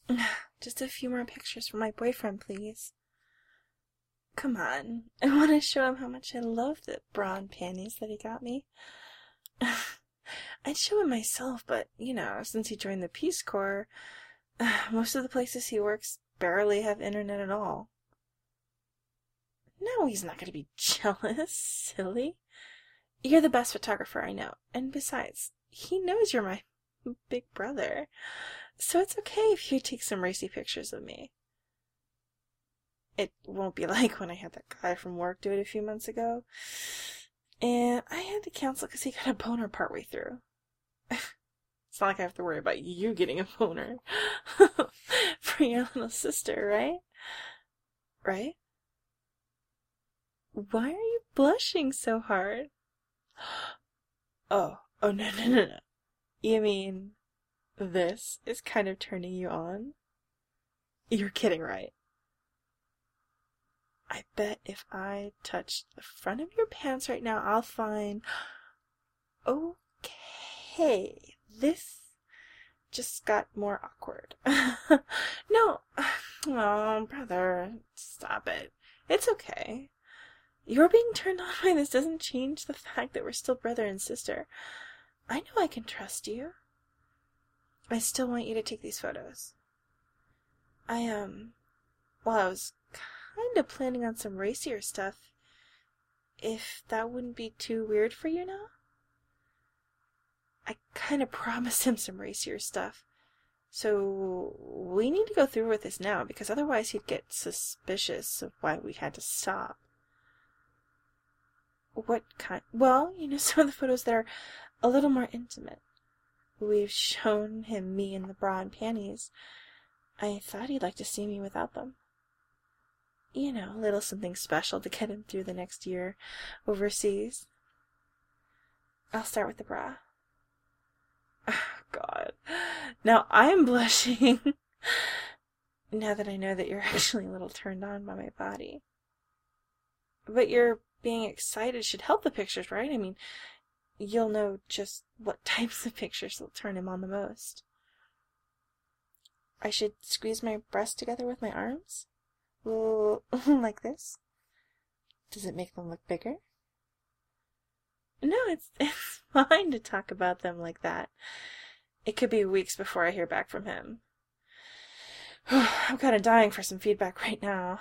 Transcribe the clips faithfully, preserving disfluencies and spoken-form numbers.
Just a few more pictures for my boyfriend, please. Come on. I want to show him how much I love the bra and panties that he got me. I'd show him myself, but, you know, since he joined the Peace Corps, most of the places he works barely have internet at all. No, he's not going to be jealous, silly. You're the best photographer I know, and besides, he knows you're my big brother, so it's okay if you take some racy pictures of me. It won't be like when I had that guy from work do it a few months ago, and I had to cancel because he got a boner partway through. It's not like I have to worry about you getting a boner for your little sister, right? Right? Why are you blushing so hard? Oh, oh no, no, no, no. You mean this is kind of turning you on? You're kidding, right? I bet if I touch the front of your pants right now, I'll find... Okay, this just got more awkward. No, oh, brother, stop it. It's okay. Your being turned on by this doesn't change the fact that we're still brother and sister. I know I can trust you. I still want you to take these photos. I, um, well, I was kind of planning on some racier stuff, if that wouldn't be too weird for you now. I kind of promised him some racier stuff, so we need to go through with this now, because otherwise he'd get suspicious of why we had to stop. What kind? Well, you know, some of the photos that are a little more intimate. We've shown him me in the bra and panties. I thought he'd like to see me without them. You know, a little something special to get him through the next year overseas. I'll start with the bra. Oh, God. Now I'm blushing. Now that I know that you're actually a little turned on by my body. But your being excited should help the pictures, right? I mean, you'll know just what types of pictures will turn him on the most. I should squeeze my breasts together with my arms? Well, like this? Does it make them look bigger? No, it's, it's fine to talk about them like that. It could be weeks before I hear back from him. I'm kind of dying for some feedback right now.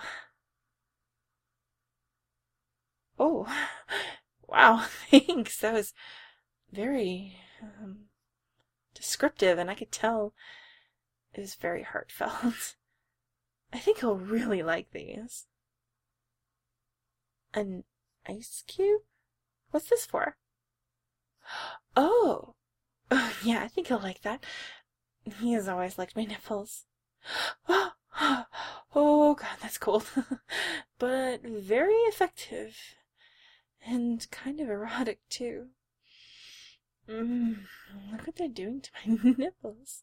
Oh, wow, thanks. That was very um, descriptive, and I could tell it was very heartfelt. I think he'll really like these. An ice cube? What's this for? Oh, oh yeah, I think he'll like that. He has always liked my nipples. Oh, God, that's cold. But very effective. And kind of erotic, too. Mm, look what they're doing to my nipples.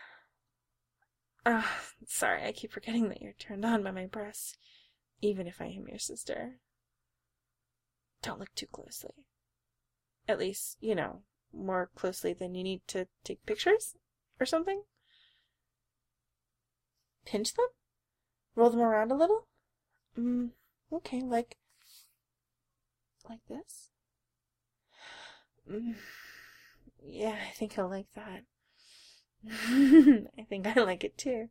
Ah, uh, sorry, I keep forgetting that you're turned on by my breasts, even if I am your sister. Don't look too closely. At least, you know, more closely than you need to take pictures or something. Pinch them? Roll them around a little? Mm, okay, like... Like this? Mm, yeah, I think he'll like that. I think I like it too.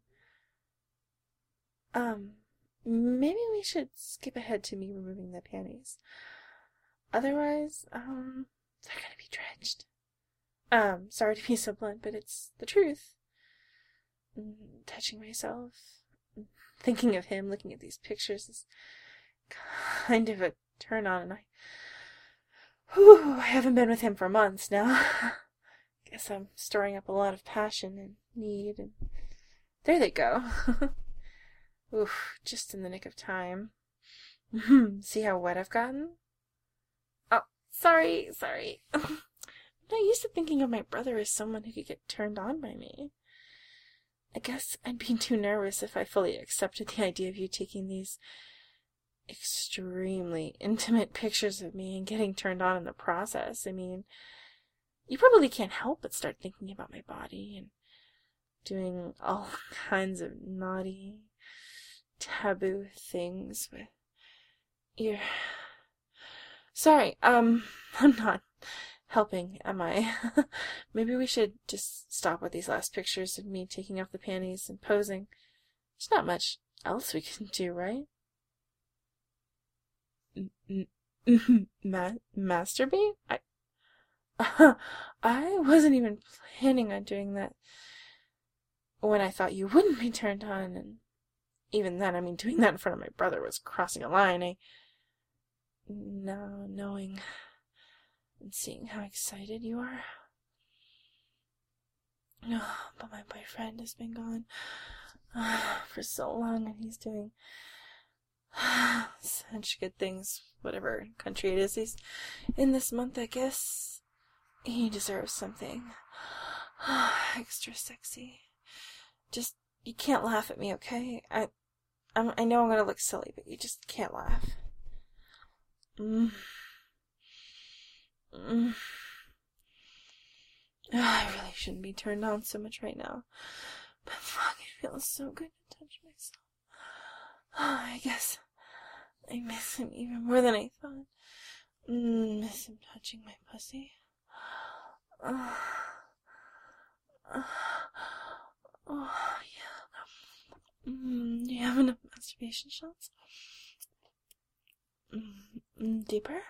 Um, maybe we should skip ahead to me removing the panties. Otherwise, um, they're gonna be drenched. Um, sorry to be so blunt, but it's the truth. Mm, touching myself, thinking of him, looking at these pictures is kind of a turn on, and I, whew, I haven't been with him for months now. Guess I'm storing up a lot of passion and need, and there they go. Oof, just in the nick of time. See how wet I've gotten? Oh, sorry, sorry. I'm not used to thinking of my brother as someone who could get turned on by me. I guess I'd be too nervous if I fully accepted the idea of you taking these extremely intimate pictures of me and getting turned on in the process. I mean, you probably can't help but start thinking about my body and doing all kinds of naughty, taboo things with your... Sorry, um, I'm not helping, am I? Maybe we should just stop with these last pictures of me taking off the panties and posing. There's not much else we can do, right? Ma- masturbate? I... Uh, I wasn't even planning on doing that when I thought you wouldn't be turned on, and even then, I mean, doing that in front of my brother was crossing a line. I... Now, knowing and seeing how excited you are. No, but my boyfriend has been gone uh, for so long, and he's doing uh, such good things, whatever country it is he's in this month, I guess. He deserves something extra sexy. Just, you can't laugh at me, okay? I I'm, I know I'm gonna look silly, but you just can't laugh. Mm. Mm. Oh, I really shouldn't be turned on so much right now. But fuck, it feels so good to touch myself. Oh, I guess I miss him even more than I thought. Mm, miss him touching my pussy. Oh, oh, oh yeah. Mm, do you have enough masturbation shots? Mm, deeper?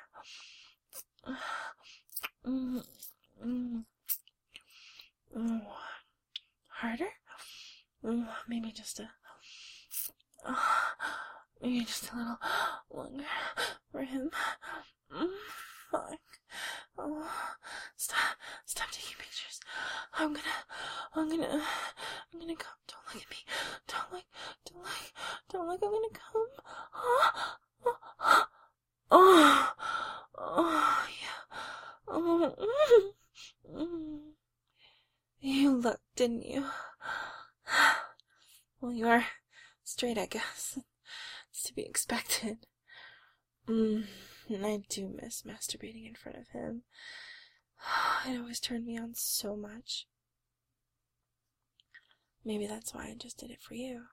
Mm, mm, mm, harder? Mm, maybe just a... Oh, maybe just a little longer for him. Mm, fuck. Oh, stop, stop taking pictures. I'm gonna, I'm gonna, I'm gonna come. Don't look at me. Don't look, don't look, don't look. I'm gonna come. Oh, oh, oh, oh yeah. Oh, mm, mm. You looked, didn't you? Well, you are straight, I guess. It's to be expected. Mm, and I do miss masturbating in front of him. It always turned me on so much. Maybe that's why I just did it for you.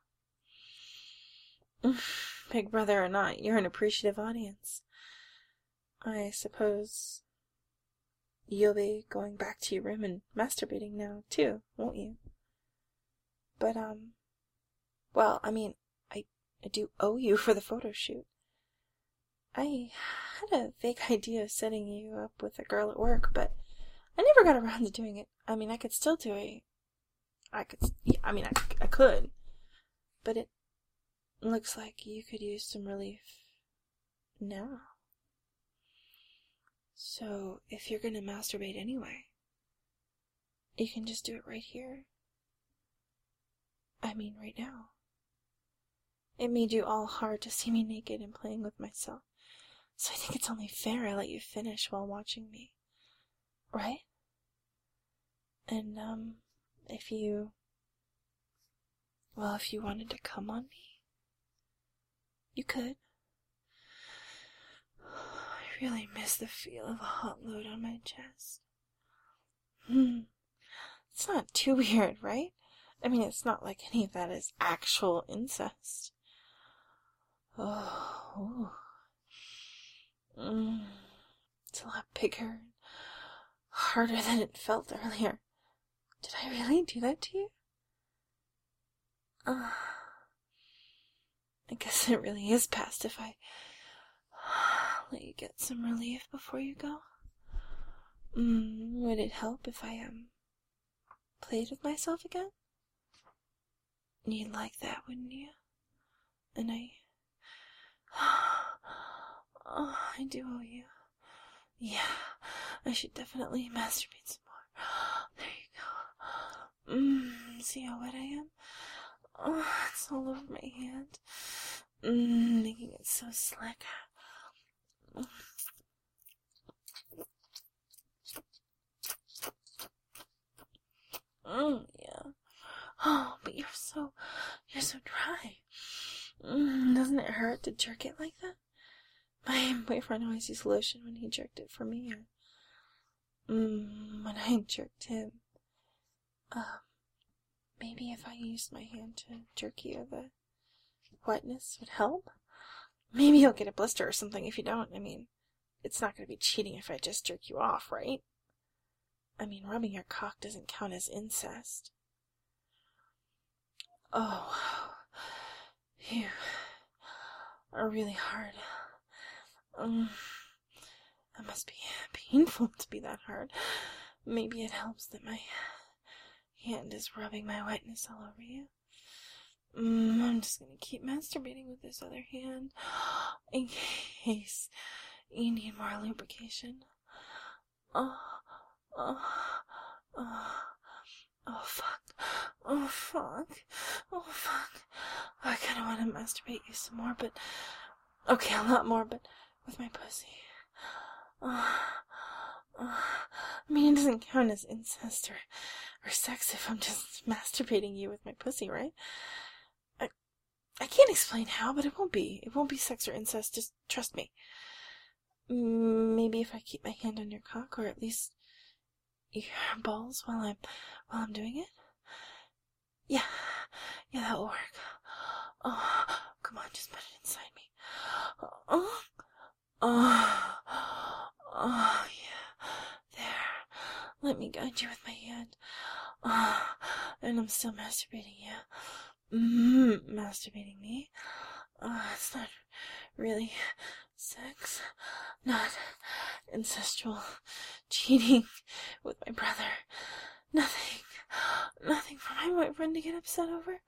Big brother or not, you're an appreciative audience. I suppose you'll be going back to your room and masturbating now, too, won't you? But, um, well, I mean, I, I do owe you for the photo shoot. I had a vague idea of setting you up with a girl at work, but I never got around to doing it. I mean, I could still do it. I could, yeah, I mean, I, I could. But it looks like you could use some relief now. So, if you're gonna masturbate anyway, you can just do it right here. I mean, right now. It made you all hard to see me naked and playing with myself. So I think it's only fair I let you finish while watching me. Right? And, um, if you... Well, if you wanted to come on me, you could. I really miss the feel of a hot load on my chest. Hmm. It's not too weird, right? I mean, it's not like any of that is actual incest. Oh. Mm. It's a lot bigger, harder than it felt earlier. Did I really do that to you? Uh, I guess it really is best if I let you get some relief before you go. Mm, would it help if I, um, played with myself again? You'd like that, wouldn't you? And I... Oh, I do owe you. Yeah, I should definitely masturbate some more. There you go. Mmm, see how wet I am? Oh, it's all over my hand. Mmm, making it so slick. Oh, yeah. Oh, but you're so, you're so dry. Mm, doesn't it hurt to jerk it like that? My boyfriend always used lotion when he jerked it for me. Or, mm, when I jerked him. Um, maybe if I used my hand to jerk you, the wetness would help? Maybe you'll get a blister or something if you don't. I mean, it's not going to be cheating if I just jerk you off, right? I mean, rubbing your cock doesn't count as incest. Oh, you are really hard. Um, it must be painful to be that hard. Maybe it helps that my hand is rubbing my wetness all over you. Mm, I'm just gonna keep masturbating with this other hand in case you need more lubrication. Oh, oh, oh, oh, fuck. Oh, fuck. Oh, fuck. I kinda wanna masturbate you some more, but... Okay, a lot more, but with my pussy. Oh, oh. I mean, it doesn't count as incest or, or sex if I'm just masturbating you with my pussy, right? I, I can't explain how, but it won't be. It won't be sex or incest, just trust me. Maybe if I keep my hand on your cock, or at least your balls while I'm, while I'm doing it? Yeah, yeah, that'll work. Oh, come on, just put it inside me. Oh, oh, oh, yeah, there. Let me guide you with my hand. Oh, and I'm still masturbating you. Mm, masturbating me. Oh, it's not really sex. Not incestual cheating with my brother. Nothing. Nothing for my boyfriend to get upset over.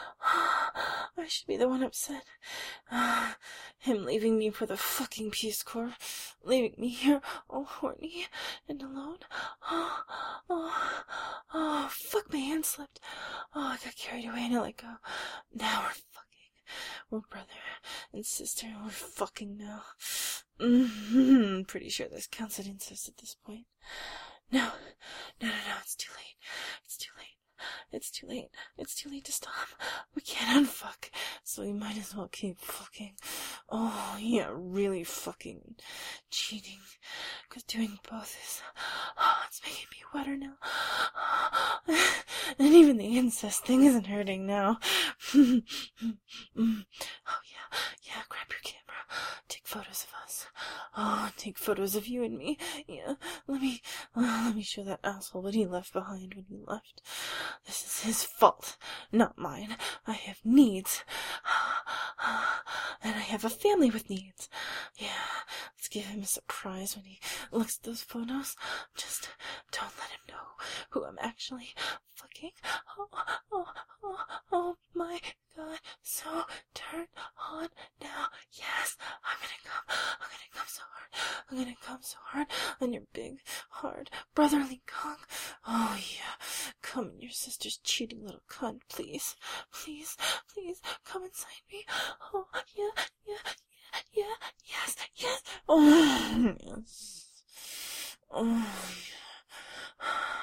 I should be the one upset. Uh, him leaving me for the fucking Peace Corps. Leaving me here all horny and alone. Oh, oh, oh, fuck, my hand slipped. Oh, I got carried away and I let go. Now we're fucking. We're brother and sister and we're fucking now. Mm-hmm. Pretty sure this counts as incest at this point. No, no, no, no, it's too late. It's too late. It's too late. It's too late to stop. We can't unfuck, so we might as well keep fucking. Oh, yeah, really fucking cheating. Because doing both is. Oh, it's making me wetter now. And even the incest thing isn't hurting now. Oh, yeah, yeah, grab your camera. Take photos of us. Oh, take photos of you and me. Yeah, let me, uh, let me show that asshole what he left behind when he left. This is his fault, not mine. I have needs. And I have a family with needs. Yeah, let's give him a surprise when he looks at those photos. Just don't let him know who I'm actually fucking. Oh, oh, oh, oh my God. So turn on now. Yes, I'm gonna come. I'm gonna come so hard. I'm gonna come so hard on your big, hard, brotherly cock. Oh, yeah. Come in your sister's cheating little cunt, please. Please, please, come inside me. Oh, yeah, yeah, yeah, yeah, yes, yes. Oh, yes. Oh, yeah.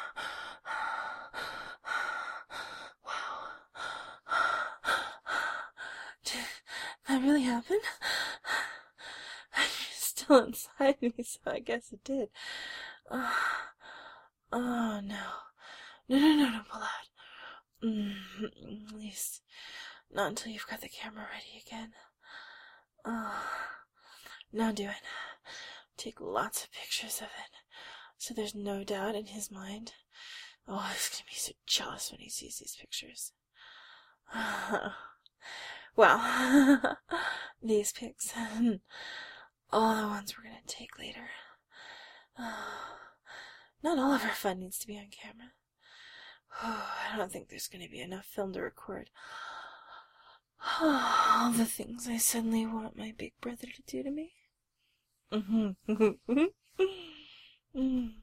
Wow. Did that really happen? You're still inside me, so I guess it did. Uh, oh, no. No, no, no, don't pull out. Mm, at least, not until you've got the camera ready again. Oh, now do it. Take lots of pictures of it, so there's no doubt in his mind. Oh, he's gonna be so jealous when he sees these pictures. Well, these pics, and all the ones we're gonna take later. Not all of our fun needs to be on camera. I don't think there's gonna be enough film to record all the things I suddenly want my big brother to do to me. Mm-hmm. Mm.